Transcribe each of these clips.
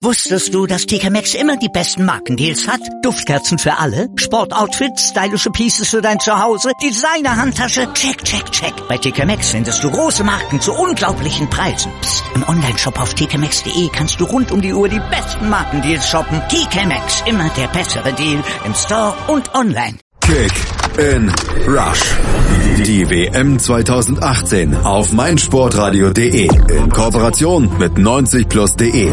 Wusstest du, dass TK Maxx immer die besten Markendeals hat? Duftkerzen für alle, Sportoutfits, stylische Pieces für dein Zuhause, Designer-Handtasche, check, check, check. Bei TK Maxx findest du große Marken zu unglaublichen Preisen. Psst. Im Onlineshop auf tkmaxx.de kannst du rund um die Uhr die besten Markendeals shoppen. TK Maxx, immer der bessere Deal im Store und online. Kick in Rush. Die WM 2018 auf meinsportradio.de in Kooperation mit 90plus.de.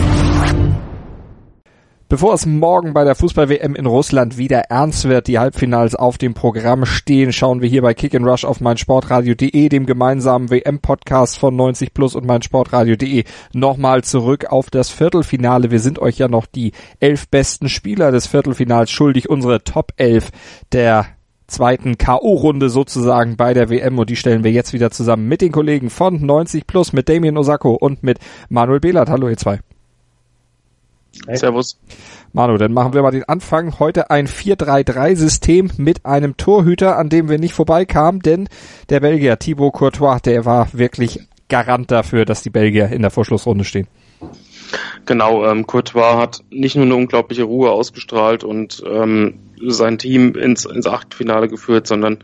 Bevor es morgen bei der Fußball-WM in Russland wieder ernst wird, die Halbfinals auf dem Programm stehen, schauen wir hier bei Kick and Rush auf meinsportradio.de, dem gemeinsamen WM-Podcast von 90plus und meinsportradio.de, nochmal zurück auf das Viertelfinale. Wir sind euch ja noch die 11 besten Spieler des Viertelfinals schuldig, unsere Top 11 der zweiten K.O.-Runde sozusagen bei der WM, und die stellen wir jetzt wieder zusammen mit den Kollegen von 90plus, mit Damien Osako und mit Manuel Behlert. Hallo ihr zwei. Hey. Servus. Manu, dann machen wir mal den Anfang. Heute ein 4-3-3-System mit einem Torhüter, an dem wir nicht vorbeikamen, denn der Belgier Thibaut Courtois, der war wirklich Garant dafür, dass die Belgier in der Vorschlussrunde stehen. Genau, Courtois hat nicht nur eine unglaubliche Ruhe ausgestrahlt und sein Team ins Achtelfinale geführt, sondern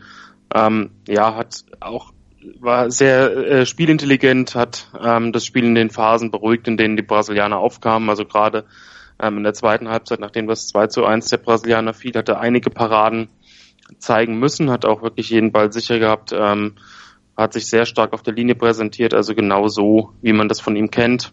war sehr spielintelligent, hat das Spiel in den Phasen beruhigt, in denen die Brasilianer aufkamen. Also gerade in der zweiten Halbzeit, nachdem das 2-1 der Brasilianer fiel, hat er einige Paraden zeigen müssen, hat auch wirklich jeden Ball sicher gehabt, hat sich sehr stark auf der Linie präsentiert, also genau so, wie man das von ihm kennt.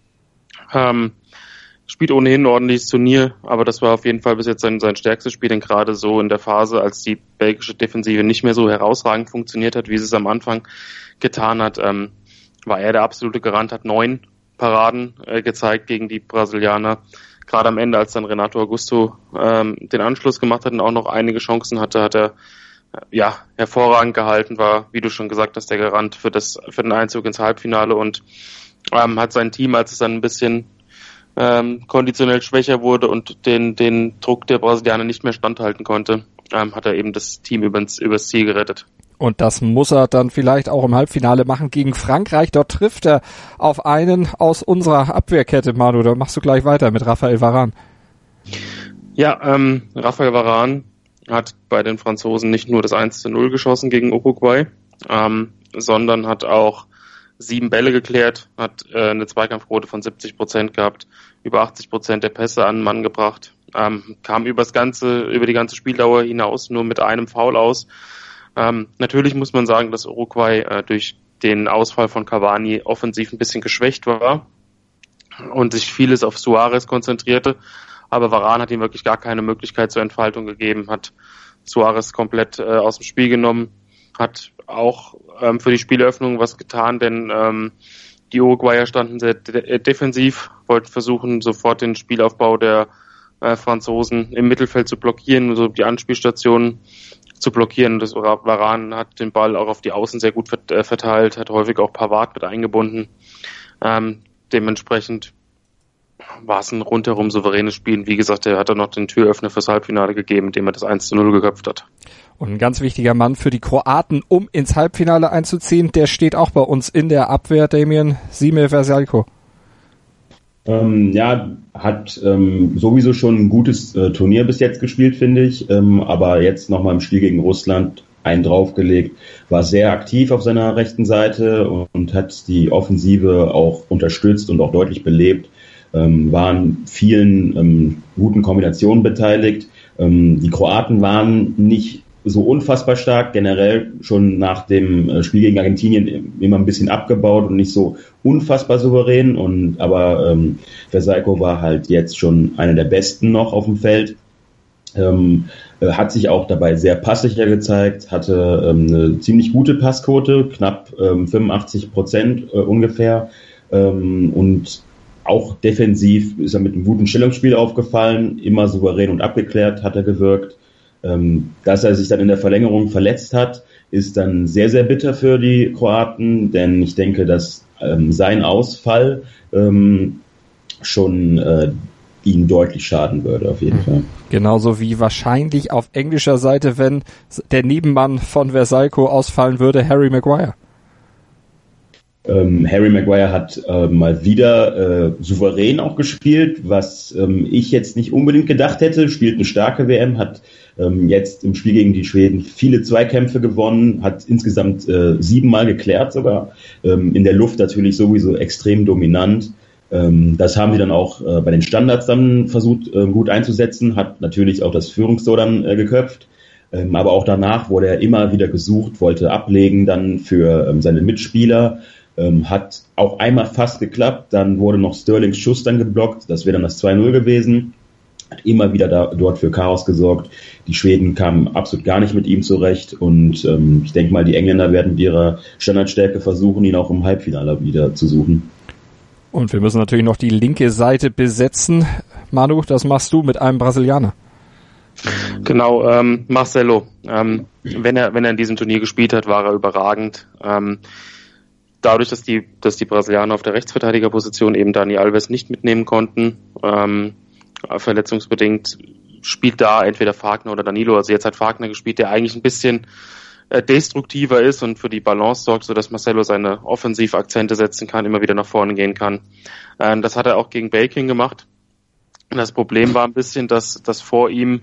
Spielt ohnehin ein ordentliches Turnier, aber das war auf jeden Fall bis jetzt sein stärkstes Spiel, denn gerade so in der Phase, als die belgische Defensive nicht mehr so herausragend funktioniert hat, wie sie es am Anfang getan hat, war er der absolute Garant, hat 9 Paraden gezeigt gegen die Brasilianer. Gerade am Ende, als dann Renato Augusto den Anschluss gemacht hat und auch noch einige Chancen hatte, hat er hervorragend gehalten, war, wie du schon gesagt hast, der Garant für den Einzug ins Halbfinale und hat sein Team, als es dann ein bisschen konditionell schwächer wurde und den Druck der Brasilianer nicht mehr standhalten konnte, hat er eben das Team übers Ziel gerettet. Und das muss er dann vielleicht auch im Halbfinale machen gegen Frankreich. Dort trifft er auf einen aus unserer Abwehrkette, Manu. Da machst du gleich weiter mit Raphael Varane. Ja, Raphael Varane hat bei den Franzosen nicht nur das 1-0 geschossen gegen Uruguay, sondern hat auch 7 Bälle geklärt, hat eine Zweikampfquote von 70% gehabt, über 80% der Pässe an den Mann gebracht, kam über die ganze Spieldauer hinaus nur mit einem Foul aus. Natürlich muss man sagen, dass Uruguay durch den Ausfall von Cavani offensiv ein bisschen geschwächt war und sich vieles auf Suarez konzentrierte, aber Varane hat ihm wirklich gar keine Möglichkeit zur Entfaltung gegeben, hat Suarez komplett aus dem Spiel genommen, hat auch für die Spieleröffnung was getan, denn die Uruguayer standen sehr defensiv, wollten versuchen, sofort den Spielaufbau der Franzosen im Mittelfeld zu blockieren, also die Anspielstationen zu blockieren. Das Varane hat den Ball auch auf die Außen sehr gut verteilt, hat häufig auch Pavard mit eingebunden. Dementsprechend war es ein rundherum souveränes Spiel. Wie gesagt, er hat dann noch den Türöffner fürs Halbfinale gegeben, indem er das 1-0 geköpft hat. Und ein ganz wichtiger Mann für die Kroaten, um ins Halbfinale einzuziehen, der steht auch bei uns in der Abwehr, Damien, Simir Versalko. Hat sowieso schon ein gutes Turnier bis jetzt gespielt, finde ich, aber jetzt nochmal im Spiel gegen Russland einen draufgelegt, war sehr aktiv auf seiner rechten Seite und hat die Offensive auch unterstützt und auch deutlich belebt, waren vielen guten Kombinationen beteiligt. Die Kroaten waren nicht so unfassbar stark, generell schon nach dem Spiel gegen Argentinien immer ein bisschen abgebaut und nicht so unfassbar souverän, aber Versalko war halt jetzt schon einer der Besten noch auf dem Feld, hat sich auch dabei sehr passsicher gezeigt, hatte eine ziemlich gute Passquote, knapp 85% ungefähr, und auch defensiv ist er mit einem guten Stellungsspiel aufgefallen, immer souverän und abgeklärt hat er gewirkt. Dass er sich dann in der Verlängerung verletzt hat, ist dann sehr, sehr bitter für die Kroaten, denn ich denke, dass sein Ausfall schon ihnen deutlich schaden würde, auf jeden Fall. Genauso wie wahrscheinlich auf englischer Seite, wenn der Nebenmann von Versalko ausfallen würde, Harry Maguire. Harry Maguire hat mal wieder souverän auch gespielt, was ich jetzt nicht unbedingt gedacht hätte. Spielt eine starke WM, hat jetzt im Spiel gegen die Schweden viele Zweikämpfe gewonnen, hat insgesamt 7 Mal geklärt sogar. In der Luft natürlich sowieso extrem dominant. Das haben sie dann auch bei den Standards dann versucht gut einzusetzen, hat natürlich auch das Führungstor dann geköpft. Aber auch danach wurde er immer wieder gesucht, wollte ablegen dann für seine Mitspieler. Hat auch einmal fast geklappt, dann wurde noch Sterlings Schuss dann geblockt, das wäre dann das 2-0 gewesen. Hat immer wieder dort für Chaos gesorgt. Die Schweden kamen absolut gar nicht mit ihm zurecht und ich denke mal, die Engländer werden mit ihrer Standardstärke versuchen, ihn auch im Halbfinale wieder zu suchen. Und wir müssen natürlich noch die linke Seite besetzen. Manu, das machst du mit einem Brasilianer. Genau, Marcelo. Wenn er in diesem Turnier gespielt hat, war er überragend. Dadurch, dass die Brasilianer auf der Rechtsverteidigerposition eben Dani Alves nicht mitnehmen konnten, verletzungsbedingt, spielt da entweder Fagner oder Danilo. Also jetzt hat Fagner gespielt, der eigentlich ein bisschen destruktiver ist und für die Balance sorgt, sodass Marcelo seine Offensivakzente setzen kann, immer wieder nach vorne gehen kann. Das hat er auch gegen Belgien gemacht. Das Problem war ein bisschen, dass vor ihm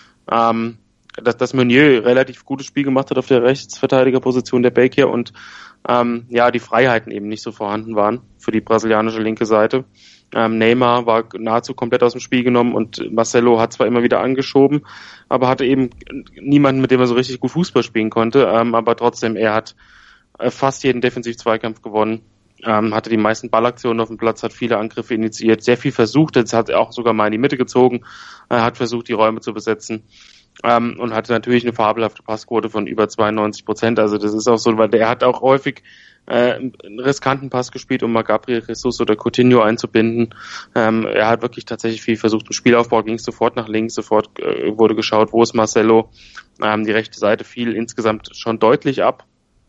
dass Meunier relativ gutes Spiel gemacht hat auf der Rechtsverteidigerposition der Belgier und die Freiheiten eben nicht so vorhanden waren für die brasilianische linke Seite. Neymar war nahezu komplett aus dem Spiel genommen und Marcelo hat zwar immer wieder angeschoben, aber hatte eben niemanden, mit dem er so richtig gut Fußball spielen konnte, aber trotzdem, er hat fast jeden Defensiv-Zweikampf gewonnen, hatte die meisten Ballaktionen auf dem Platz, hat viele Angriffe initiiert, sehr viel versucht, jetzt hat er auch sogar mal in die Mitte gezogen, hat versucht, die Räume zu besetzen. Und hatte natürlich eine fabelhafte Passquote von über 92%. Also das ist auch so, weil der hat auch häufig einen riskanten Pass gespielt, um mal Gabriel Jesus oder Coutinho einzubinden. Er hat wirklich tatsächlich viel versucht. Im Spielaufbau ging es sofort nach links, sofort wurde geschaut, wo ist Marcelo. Die rechte Seite fiel insgesamt schon deutlich ab.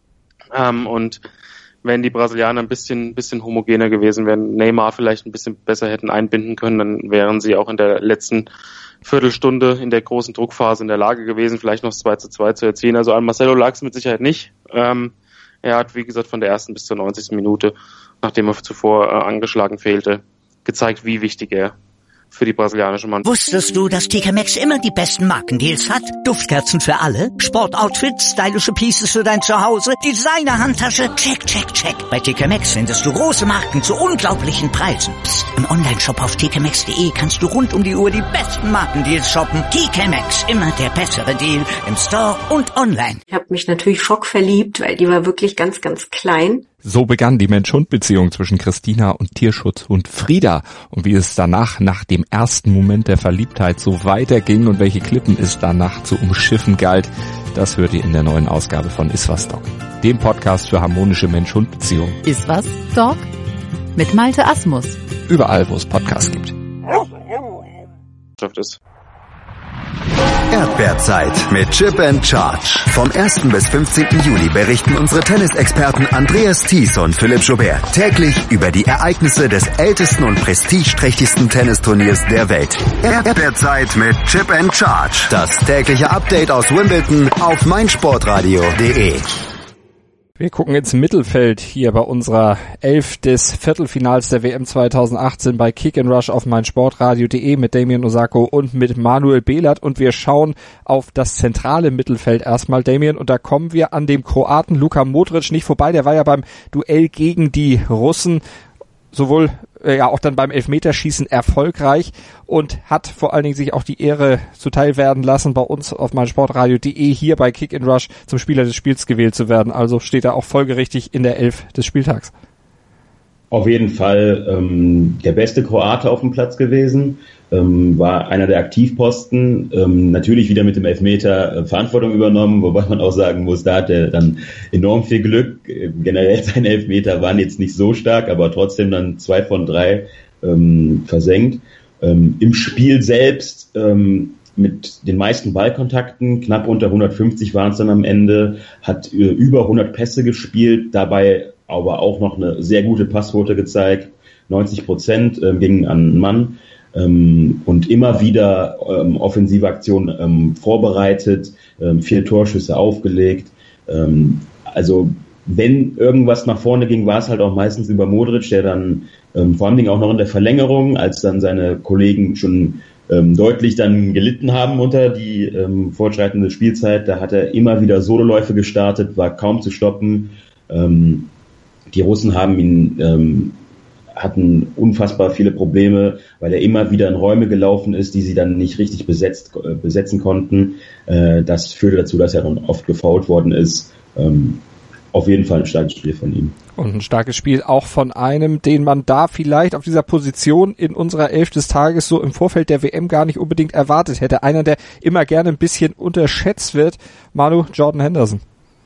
Und wenn die Brasilianer ein bisschen homogener gewesen wären, Neymar vielleicht ein bisschen besser hätten einbinden können, dann wären sie auch in der letzten Viertelstunde in der großen Druckphase in der Lage gewesen, vielleicht noch das 2:2 zu erzielen. Also an Marcelo lag es mit Sicherheit nicht. Er hat, wie gesagt, von der ersten bis zur 90. Minute, nachdem er zuvor angeschlagen fehlte, gezeigt, wie wichtig er für die brasilianische Mannschaft. Wusstest du, dass TK Maxx immer die besten Markendeals hat? Duftkerzen für alle, Sportoutfits, stylische Pieces für dein Zuhause, Designer-Handtasche, check, check, check. Bei TK Maxx findest du große Marken zu unglaublichen Preisen. Psst. Im Onlineshop auf tkmaxx.de kannst du rund um die Uhr die besten Markendeals shoppen. TK Maxx, immer der bessere Deal im Store und online. Ich habe mich natürlich schockverliebt, weil die war wirklich ganz, ganz klein. So begann die Mensch-Hund-Beziehung zwischen Christina und Tierschutzhund Frieda. Und wie es danach, nach dem ersten Moment der Verliebtheit, so weiterging und welche Klippen es danach zu umschiffen galt, das hört ihr in der neuen Ausgabe von Iswas Dog, dem Podcast für harmonische Mensch-Hund-Beziehungen. Iswas Dog mit Malte Asmus. Überall, wo es Podcasts gibt. Ist. Erdbeerzeit mit Chip and Charge. Vom 1. bis 15. Juli berichten unsere Tennisexperten Andreas Thies und Philipp Joubert täglich über die Ereignisse des ältesten und prestigeträchtigsten Tennisturniers der Welt. Erdbeerzeit mit Chip and Charge. Das tägliche Update aus Wimbledon auf meinsportradio.de. Wir gucken ins Mittelfeld hier bei unserer 11 des Viertelfinals der WM 2018 bei Kick and Rush auf meinsportradio.de mit Damien Osako und mit Manuel Behlert, und wir schauen auf das zentrale Mittelfeld erstmal, Damien, und da kommen wir an dem Kroaten Luka Modric nicht vorbei. Der war ja beim Duell gegen die Russen sowohl auch dann beim Elfmeterschießen erfolgreich und hat vor allen Dingen sich auch die Ehre zuteil werden lassen, bei uns auf meinsportradio.de hier bei Kick and Rush zum Spieler des Spiels gewählt zu werden. Also steht er auch folgerichtig in der 11 des Spieltags. Auf jeden Fall der beste Kroate auf dem Platz gewesen, war einer der Aktivposten, natürlich wieder mit dem Elfmeter Verantwortung übernommen, wobei man auch sagen muss, da hat er dann enorm viel Glück. Generell seine Elfmeter waren jetzt nicht so stark, aber trotzdem dann 2 von 3 versenkt. Im Spiel selbst mit den meisten Ballkontakten, knapp unter 150 waren es dann am Ende, hat über 100 Pässe gespielt, dabei aber auch noch eine sehr gute Passquote gezeigt, 90% ging an einen Mann, und immer wieder offensive Aktionen vorbereitet, 4 Torschüsse aufgelegt. Also wenn irgendwas nach vorne ging, war es halt auch meistens über Modric, der dann vor allen Dingen auch noch in der Verlängerung, als dann seine Kollegen schon deutlich dann gelitten haben unter die fortschreitende Spielzeit, da hat er immer wieder Sololäufe gestartet, war kaum zu stoppen. Die Russen hatten unfassbar viele Probleme, weil er immer wieder in Räume gelaufen ist, die sie dann nicht richtig besetzen konnten. Das führte dazu, dass er dann oft gefoult worden ist. Auf jeden Fall ein starkes Spiel von ihm. Und ein starkes Spiel auch von einem, den man da vielleicht auf dieser Position in unserer 11 des Tages so im Vorfeld der WM gar nicht unbedingt erwartet hätte. Einer, der immer gerne ein bisschen unterschätzt wird. Manu, Jordan Henderson.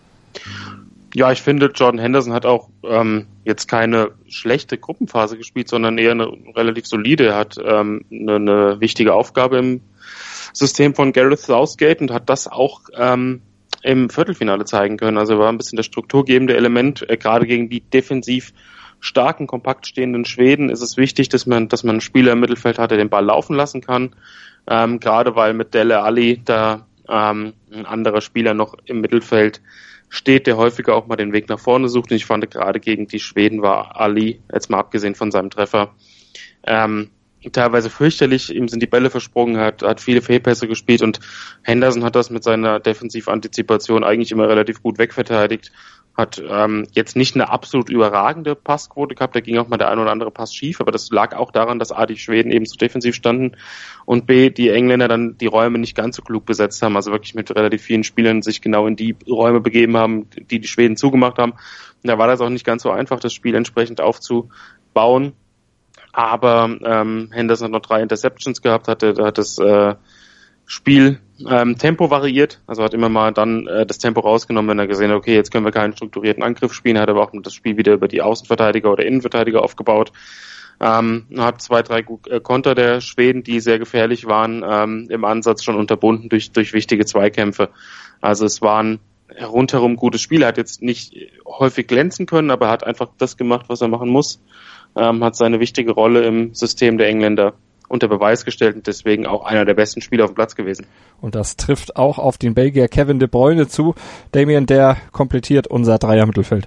Ja, ich finde, Jordan Henderson hat auch jetzt keine schlechte Gruppenphase gespielt, sondern eher eine relativ solide. Er hat eine wichtige Aufgabe im System von Gareth Southgate und hat das auch im Viertelfinale zeigen können. Also er war ein bisschen das strukturgebende Element. Gerade gegen die defensiv starken, kompakt stehenden Schweden ist es wichtig, dass man einen Spieler im Mittelfeld hat, der den Ball laufen lassen kann. Gerade weil mit Dele Alli da ein anderer Spieler noch im Mittelfeld steht, der häufiger auch mal den Weg nach vorne sucht. Und ich fand, gerade gegen die Schweden war Ali, jetzt mal abgesehen von seinem Treffer, teilweise fürchterlich. Ihm sind die Bälle versprungen, hat viele Fehlpässe gespielt und Henderson hat das mit seiner Defensivantizipation eigentlich immer relativ gut wegverteidigt. Hat jetzt nicht eine absolut überragende Passquote gehabt, da ging auch mal der ein oder andere Pass schief, aber das lag auch daran, dass A, die Schweden eben so defensiv standen und B, die Engländer dann die Räume nicht ganz so klug besetzt haben, also wirklich mit relativ vielen Spielern sich genau in die Räume begeben haben, die Schweden zugemacht haben. Und da war das auch nicht ganz so einfach, das Spiel entsprechend aufzubauen. Aber Henderson hat noch 3 Interceptions gehabt, hat das Spiel Tempo variiert, also hat immer mal dann das Tempo rausgenommen, wenn er gesehen hat, okay, jetzt können wir keinen strukturierten Angriff spielen, hat aber auch das Spiel wieder über die Außenverteidiger oder Innenverteidiger aufgebaut. Hat 2, 3 Konter der Schweden, die sehr gefährlich waren, im Ansatz schon unterbunden durch wichtige Zweikämpfe. Also es war ein rundherum gutes Spiel. Er hat jetzt nicht häufig glänzen können, aber hat einfach das gemacht, was er machen muss. Hat seine wichtige Rolle im System der Engländer unter Beweis gestellt und deswegen auch einer der besten Spieler auf dem Platz gewesen. Und das trifft auch auf den Belgier Kevin De Bruyne zu. Damien, der komplettiert unser Dreier-Mittelfeld.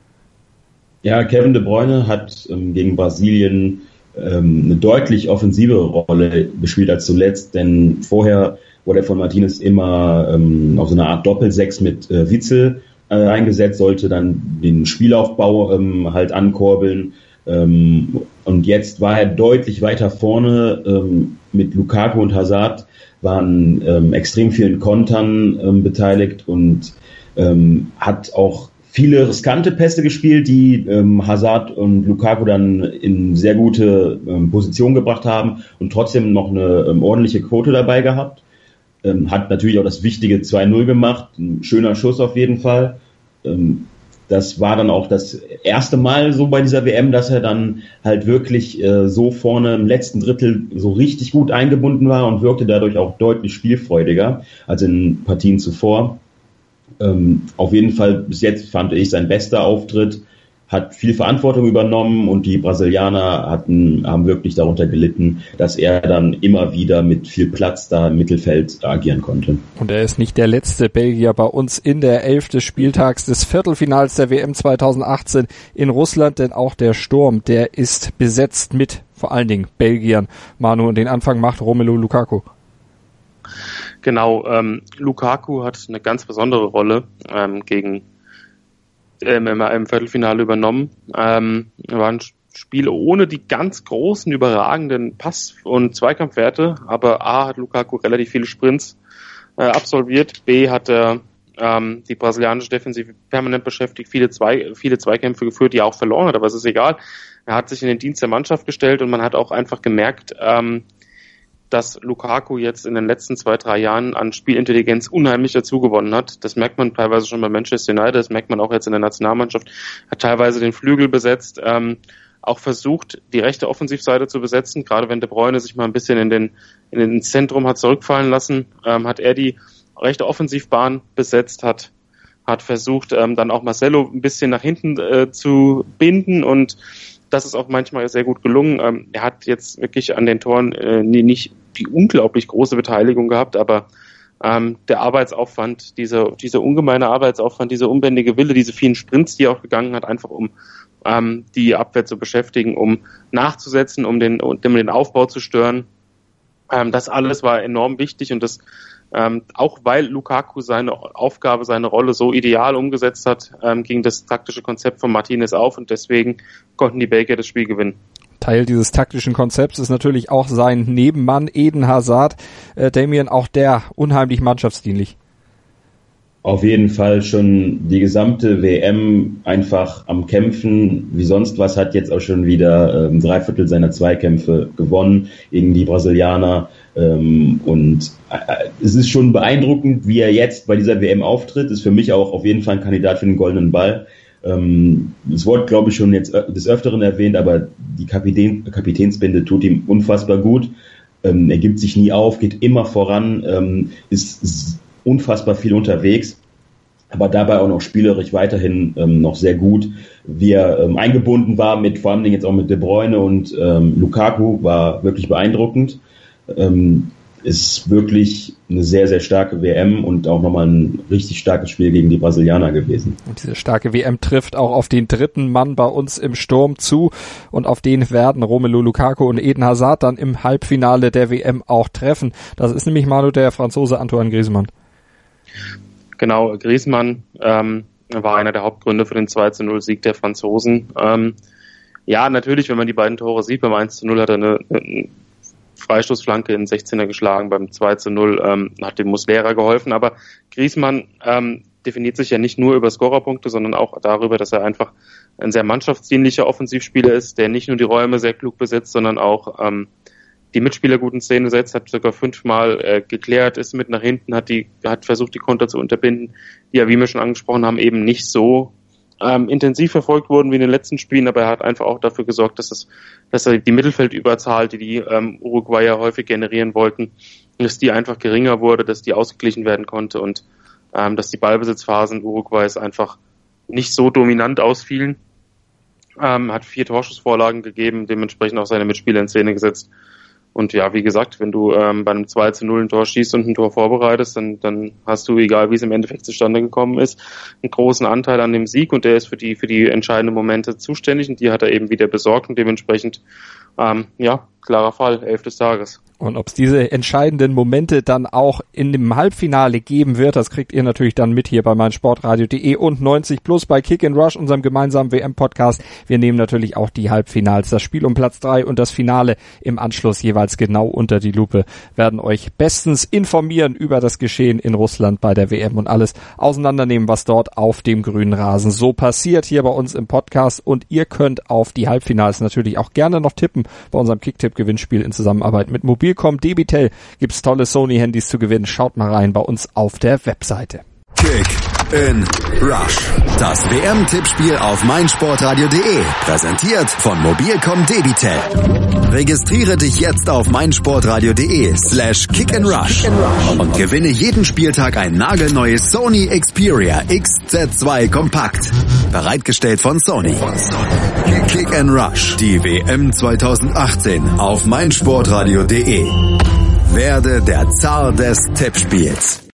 Ja, Kevin De Bruyne hat gegen Brasilien eine deutlich offensive Rolle gespielt als zuletzt, denn vorher wurde er von Martinez immer auf so eine Art Doppel-6 mit Witsel eingesetzt, sollte dann den Spielaufbau halt ankurbeln. Und jetzt war er deutlich weiter vorne mit Lukaku und Hazard, waren extrem vielen Kontern beteiligt und hat auch viele riskante Pässe gespielt, die Hazard und Lukaku dann in sehr gute Position gebracht haben und trotzdem noch eine ordentliche Quote dabei gehabt. Hat natürlich auch das wichtige 2-0 gemacht, ein schöner Schuss auf jeden Fall. Das war dann auch das erste Mal so bei dieser WM, dass er dann halt wirklich so vorne im letzten Drittel so richtig gut eingebunden war und wirkte dadurch auch deutlich spielfreudiger als in Partien zuvor. Auf jeden Fall bis jetzt fand ich sein bester Auftritt, hat viel Verantwortung übernommen und die Brasilianer haben wirklich darunter gelitten, dass er dann immer wieder mit viel Platz da im Mittelfeld agieren konnte. Und er ist nicht der letzte Belgier bei uns in der 11. des Spieltags des Viertelfinals der WM 2018 in Russland, denn auch der Sturm, der ist besetzt mit vor allen Dingen Belgiern. Manu, und den Anfang macht Romelu Lukaku. Genau, Lukaku hat eine ganz besondere Rolle gegen im Viertelfinale übernommen. War ein Spiel ohne die ganz großen, überragenden Pass- und Zweikampfwerte, aber A, hat Lukaku relativ viele Sprints absolviert, B, hat er die brasilianische Defensive permanent beschäftigt, viele Zweikämpfe geführt, die er auch verloren hat, aber es ist egal. Er hat sich in den Dienst der Mannschaft gestellt und man hat auch einfach gemerkt, dass Lukaku jetzt in den letzten 2-3 Jahren an Spielintelligenz unheimlich dazugewonnen hat. Das merkt man teilweise schon bei Manchester United, das merkt man auch jetzt in der Nationalmannschaft. Hat teilweise den Flügel besetzt, auch versucht, die rechte Offensivseite zu besetzen. Gerade wenn De Bruyne sich mal ein bisschen in den Zentrum hat zurückfallen lassen, hat er die rechte Offensivbahn besetzt, hat versucht, dann auch Marcelo ein bisschen nach hinten zu binden und das ist auch manchmal sehr gut gelungen. Er hat jetzt wirklich an den Toren nicht die unglaublich große Beteiligung gehabt, aber der Arbeitsaufwand, dieser ungemeine Arbeitsaufwand, dieser unbändige Wille, diese vielen Sprints, die er auch gegangen hat, einfach um die Abwehr zu beschäftigen, um nachzusetzen, um den Aufbau zu stören. Das alles war enorm wichtig und das auch weil Lukaku seine Aufgabe, seine Rolle so ideal umgesetzt hat, ging das taktische Konzept von Martinez auf und deswegen konnten die Belgier das Spiel gewinnen. Teil dieses taktischen Konzepts ist natürlich auch sein Nebenmann Eden Hazard. Damien, auch der unheimlich mannschaftsdienlich. Auf jeden Fall schon die gesamte WM einfach am Kämpfen, wie sonst was, hat jetzt auch schon wieder 3/4 seiner Zweikämpfe gewonnen gegen die Brasilianer. Und es ist schon beeindruckend, wie er jetzt bei dieser WM auftritt. Ist für mich auch auf jeden Fall ein Kandidat für den goldenen Ball. Es wurde, glaube ich, schon jetzt des Öfteren erwähnt, aber die Kapitänsbinde tut ihm unfassbar gut. Er gibt sich nie auf, geht immer voran, ist unfassbar viel unterwegs, aber dabei auch noch spielerisch weiterhin noch sehr gut. Wie er eingebunden war, vor allem jetzt auch mit De Bruyne und Lukaku, war wirklich beeindruckend. Ist wirklich eine sehr, sehr starke WM und auch nochmal ein richtig starkes Spiel gegen die Brasilianer gewesen. Und diese starke WM trifft auch auf den dritten Mann bei uns im Sturm zu und auf den werden Romelu Lukaku und Eden Hazard dann im Halbfinale der WM auch treffen. Das ist nämlich Manu der Franzose Antoine Griezmann. Genau, Griezmann war einer der Hauptgründe für den 2-0-Sieg der Franzosen. Ja, natürlich, wenn man die beiden Tore sieht, beim 1-0 hat er eine Freistoßflanke in 16er geschlagen, beim 2-0 hat dem Muslera geholfen, aber Griezmann definiert sich ja nicht nur über Scorerpunkte, sondern auch darüber, dass er einfach ein sehr mannschaftsdienlicher Offensivspieler ist, der nicht nur die Räume sehr klug besetzt, sondern auch die Mitspieler gut in Szene setzt, hat sogar 5-mal geklärt, ist mit nach hinten, hat versucht, die Konter zu unterbinden, die ja, wie wir schon angesprochen haben, eben nicht so intensiv verfolgt wurden wie in den letzten Spielen, aber er hat einfach auch dafür gesorgt, dass er die Mittelfeldüberzahl, die Uruguayer häufig generieren wollten, dass die einfach geringer wurde, dass die ausgeglichen werden konnte und dass die Ballbesitzphasen Uruguays einfach nicht so dominant ausfielen. Hat 4 Torschussvorlagen gegeben, dementsprechend auch seine Mitspieler in Szene gesetzt. Und ja, wie gesagt, wenn du bei einem 2-0 ein Tor schießt und ein Tor vorbereitest, dann hast du, egal wie es im Endeffekt zustande gekommen ist, einen großen Anteil an dem Sieg und der ist für die entscheidenden Momente zuständig und die hat er eben wieder besorgt und dementsprechend, klarer Fall, 11 des Tages. Und ob es diese entscheidenden Momente dann auch in dem Halbfinale geben wird, das kriegt ihr natürlich dann mit hier bei meinsportradio.de und 90+ bei Kick and Rush, unserem gemeinsamen WM-Podcast. Wir nehmen natürlich auch die Halbfinals, das Spiel um Platz 3 und das Finale im Anschluss jeweils genau unter die Lupe, werden euch bestens informieren über das Geschehen in Russland bei der WM und alles auseinandernehmen, was dort auf dem grünen Rasen so passiert hier bei uns im Podcast. Und ihr könnt auf die Halbfinals natürlich auch gerne noch tippen bei unserem Kicktipp-Gewinnspiel in Zusammenarbeit mit Mobilcom Debitel. Gibt's tolle Sony-Handys zu gewinnen. Schaut mal rein bei uns auf der Webseite. Kick in Rush. Das WM-Tippspiel auf meinsportradio.de. Präsentiert von Mobilcom Debitel. Registriere dich jetzt auf meinsportradio.de/kickandrush und gewinne jeden Spieltag ein nagelneues Sony Xperia XZ2 Kompakt. Bereitgestellt von Sony. Kick and Rush. Die WM 2018 auf meinsportradio.de. Werde der Zar des Tippspiels.